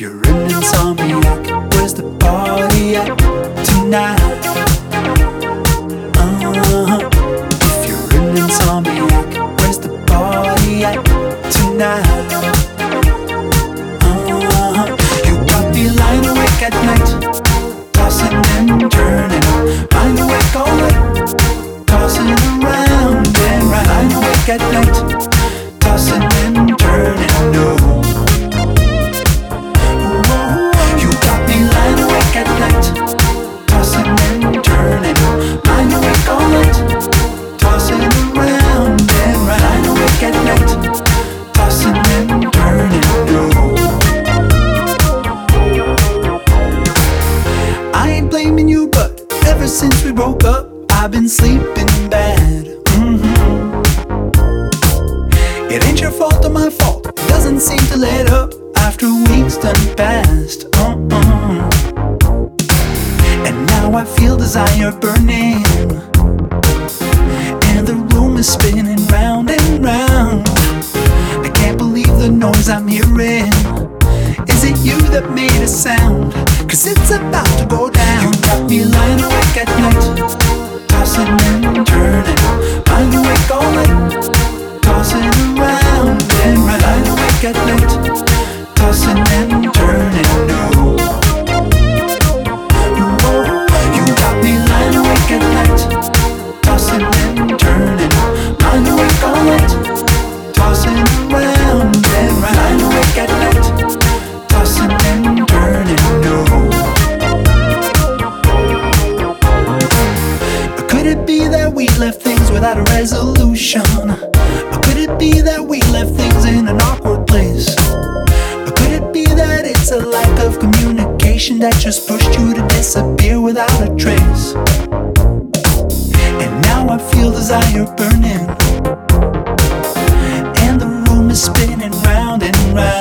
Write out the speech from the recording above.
you're an insomniac, where's the party at tonight? If you're an insomniac, where's the party at tonight? You got me lying awake at night, tossing and turning, lying awake all night, tossing around and right, lying awake at night, tossing and turning. No. At night, tossing and turning, lying awake all night, tossing around and right, lying awake at night, tossing and turning. No, I ain't blaming you, but ever since we broke up, I've been sleeping bad. It ain't your fault or my fault, it doesn't seem to let up after weeks done past. And now I feel desire burning, and the room is spinning round and round. I can't believe the noise I'm hearing. Is it you that made a sound? 'Cause it's about to go down. You got me lying awake at night, tossing and turning, lying awake all night, tossing around and right, lying awake at night, tossing and turning. No. At night, tossing and turning, lying awake all night, tossing around and right, lying awake at night, tossing and turning. No. Could it be that we left things without a resolution? Or could it be that we left things in an awkward place? Or could it be that it's a lack of communication that just pushed you to disappear without a trace? I feel desire burning, and the room is spinning round and round.